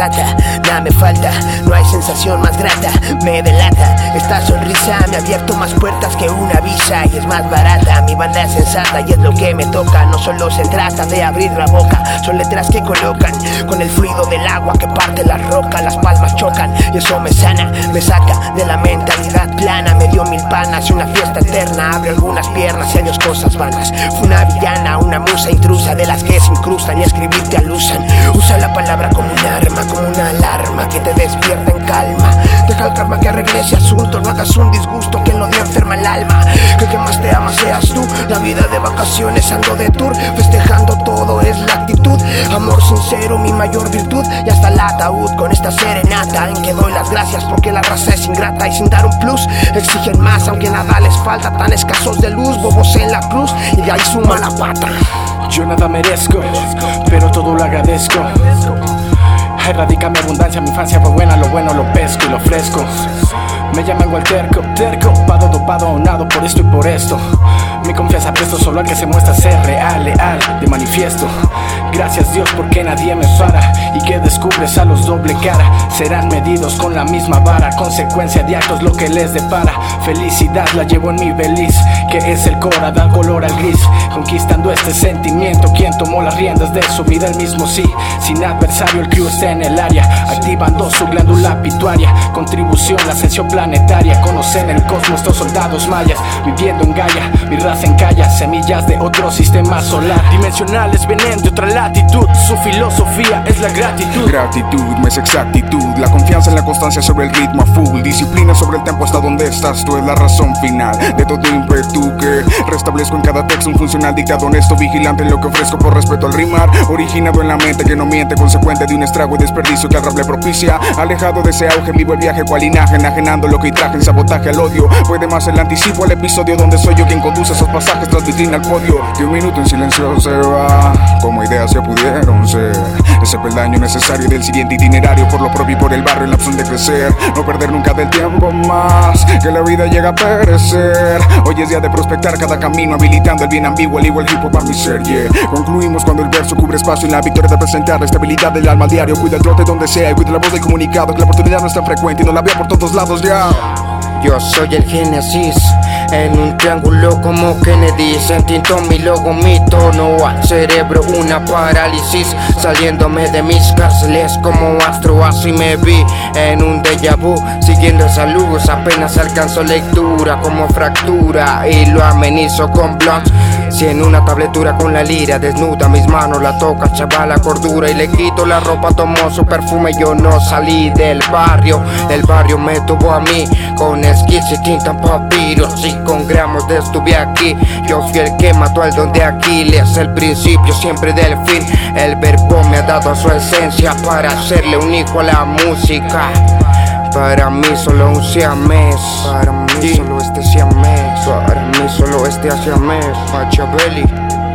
arrebata. Nada me falta, no hay sensación más grata, me delata. Esta sonrisa me ha abierto más puertas que una visa y es más barata. Mi banda es sensata y es lo que me toca. No solo se trata de abrir la boca, son letras que colocan con el fluido del agua que parte la roca. Las palmas chocan y eso me sana, me saca de la mentalidad plana. Me dio 1000 panas y una fiesta eterna. Abre algunas piernas y adiós cosas vanas. Fue una villana, una musa intrusa de las que se incrustan y escribir te alusan. Usa la palabra como un arma, como una alarma que te despierta en calma. Deja el karma que regrese asunto, no hagas un disgusto que el odio enferma el alma. Que el que más te ama seas tú. La vida de vacaciones ando de tour, festejando todo es la actitud. Amor sincero, mi mayor virtud. Y hasta el ataúd con esta serenata en que doy las gracias porque la raza es ingrata y sin dar un plus exigen más aunque nada les falta. Tan escasos de luz, bobos en la cruz y de ahí suma la pata. Yo nada merezco, pero todo lo agradezco. Ahí radica mi abundancia, mi infancia fue buena, lo bueno lo pesco y lo fresco. Me llaman igual terco, dopado, donado por esto y por esto. Mi confianza presto solo al que se muestra ser real, leal, de manifiesto. Gracias Dios porque nadie me para y que descubres a los doble cara. Serán medidos con la misma vara, consecuencia de actos lo que les depara. Felicidad la llevo en mi beliz, que es el cora, da color al gris. Conquistando este sentimiento, quien tomó las riendas de su vida, el mismo sí. Sin adversario el crew está en el área, activando su glándula pituaria. Contribución, la ascensión planetaria, conocen el cosmos, estos soldados mayas. Viviendo en Gaia, mi raza encalla semillas de otro sistema solar. Dimensionales vienen de otra latitud, su filosofía es la gratitud. Gratitud no es exactitud, la confianza en la constancia sobre el ritmo a full. Disciplina sobre el tempo hasta donde estás tú es la razón final de todo ímpetu que restablezco en cada texto. Un funcional dictado honesto, vigilante en lo que ofrezco por respeto al rimar. Originado en la mente que no miente, consecuente de un estrago y desperdicio que al rap le propicia. Alejado de ese auge, vivo el viaje cual linaje, enajenando lo que traje en sabotaje al odio. Puede más el anticipo al episodio donde soy yo quien conduce esos pasajes tras vitrina al podio. Que un minuto en silencio se va, como ideas se pudieron ser. Ese peldaño necesario del siguiente itinerario, por lo propio y por el barrio en la opción de crecer. No perder nunca del tiempo más, que la vida llega a perecer. Hoy es día de prospectar cada camino, habilitando el bien ambiguo, al igual hip hop a mi ser, yeah. Concluimos cuando el verso cubre espacio en la victoria de presentar la estabilidad del alma al diario. Cuida el trote donde sea y cuida la voz del comunicado, que la oportunidad no es tan frecuente y no la veo por todos lados, ya. Yo soy el génesis, en un triángulo como Kennedy. Sentindo mi logo, mi tono al cerebro, una parálisis saliéndome de mis cárceles como astro. Así me vi en un déjà vu, siguiendo esa luz. Apenas alcanzo lectura como fractura y lo amenizo con blondes. Si en una tabletura con la lira desnuda, mis manos la toca, chaval, la cordura y le quito la ropa, tomó su perfume. Yo no salí del barrio, el barrio me tuvo a mí con skills y tinta en papiros y con gramos de estuve aquí. Yo fui el que mató al don de Aquiles, el principio siempre del fin. El verbo me ha dado su esencia para hacerle un hijo a la música. Para mí solo un siamés, para mí solo este siamés, para mí solo este siamés, Machiavelli.